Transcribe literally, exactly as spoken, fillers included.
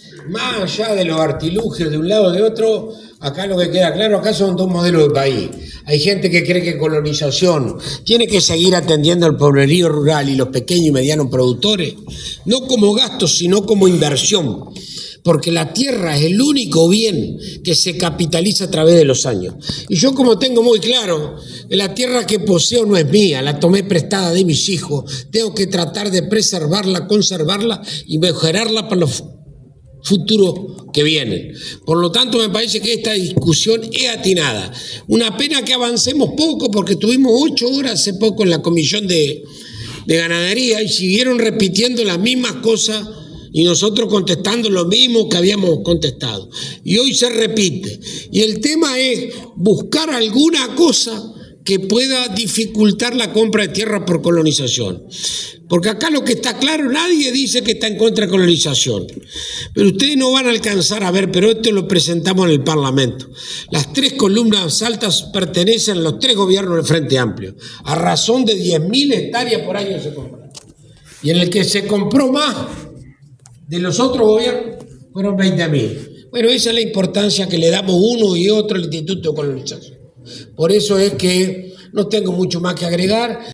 Más allá de los artilugios de un lado o de otro, acá lo que queda claro, acá son dos modelos de país. Hay gente que cree que colonización tiene que seguir atendiendo al pueblerío rural y los pequeños y medianos productores, no como gasto, sino como inversión, porque la tierra es el único bien que se capitaliza a través de los años. Y yo, como tengo muy claro que la tierra que poseo no es mía, la tomé prestada de mis hijos, tengo que tratar de preservarla, conservarla y mejorarla para los futuros que vienen. Por lo tanto, me parece que esta discusión es atinada. Una pena que avancemos poco, porque tuvimos ocho horas hace poco en la Comisión de, de Ganadería y siguieron repitiendo las mismas cosas y nosotros contestando lo mismo que habíamos contestado. Y hoy se repite. Y el tema es buscar alguna cosa que pueda dificultar la compra de tierra por colonización. Porque acá lo que está claro, nadie dice que está en contra de colonización. Pero ustedes no van a alcanzar a ver, pero esto lo presentamos en el Parlamento. Las tres columnas altas pertenecen a los tres gobiernos del Frente Amplio. A razón de diez mil hectáreas por año se compran. Y en el que se compró más de los otros gobiernos fueron veinte mil. Bueno, esa es la importancia que le damos uno y otro al Instituto de Colonización. Por eso es que no tengo mucho más que agregar.